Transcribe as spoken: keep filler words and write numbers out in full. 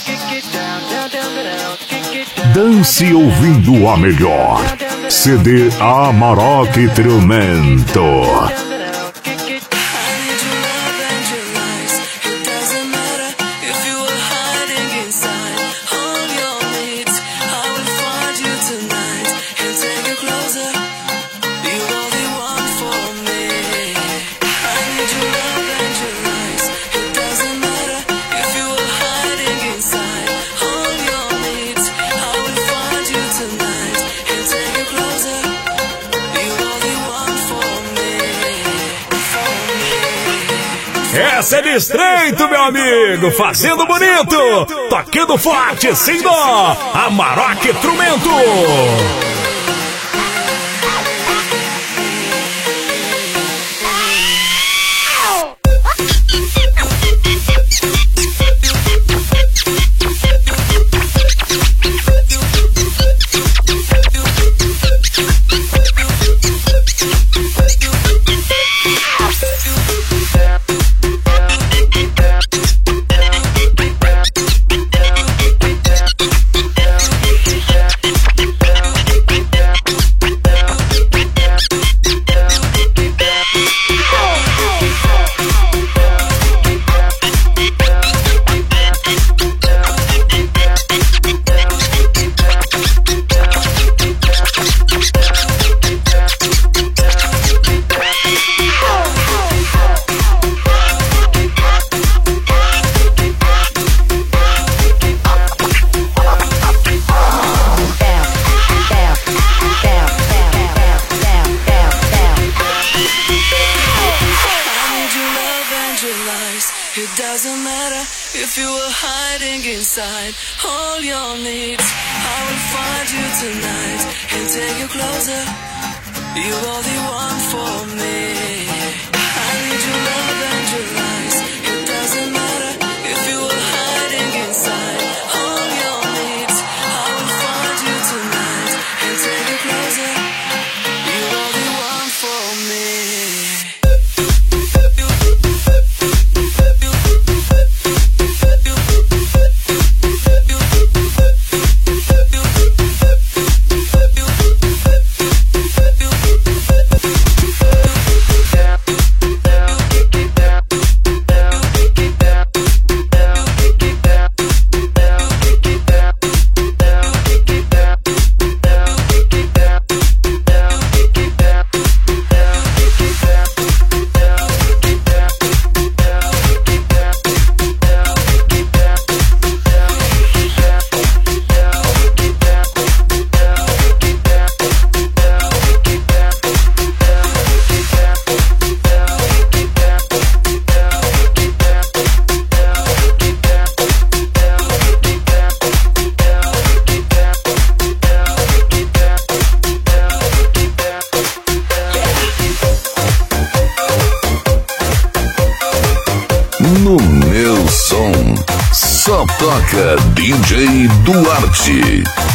Dance ouvindo a melhor. C D Amarok Trumento. Essa é de estreito, meu amigo, fazendo bonito, tocando forte, sem dó, Amarok Trumento. It doesn't matter if you were hiding inside all your needs. I will find you tonight and take you closer. You are the one for me. I need your love and your lies. It doesn't matter if you were hiding inside all your needs. I will find you tonight and take you closer. You are the one for me. No meu som, só toca D J Duarte.